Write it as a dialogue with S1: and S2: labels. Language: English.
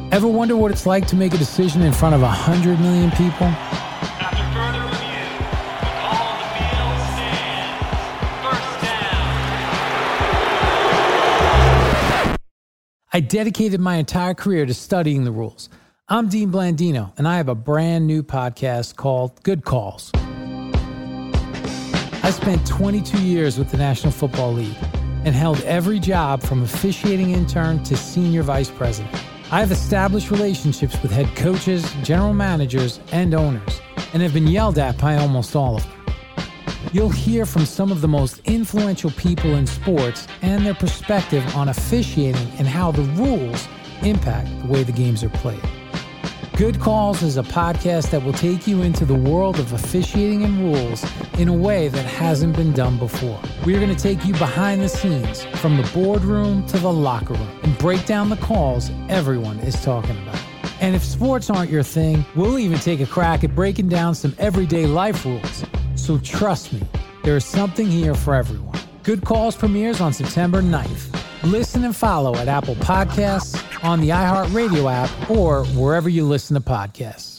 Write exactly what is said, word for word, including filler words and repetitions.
S1: Ever wonder what it's like to make a decision in front of one hundred million people?
S2: After further review, the call on the field stands. First down.
S1: I dedicated my entire career to studying the rules. I'm Dean Blandino, and I have a brand new podcast called Good Calls. I spent twenty-two years with the National Football League and held every job from officiating intern to senior vice president. I have established relationships with head coaches, general managers, and owners, and have been yelled at by almost all of them. You'll hear from some of the most influential people in sports and their perspective on officiating and how the rules impact the way the games are played. Good Calls is a podcast that will take you into the world of officiating and rules in a way that hasn't been done before. We're going to take you behind the scenes, from the boardroom to the locker room, and break down the calls everyone is talking about. And if sports aren't your thing, we'll even take a crack at breaking down some everyday life rules. So trust me, there is something here for everyone. Good Calls premieres on September ninth. Listen and follow at Apple Podcasts, on the iHeartRadio app, or wherever you listen to podcasts.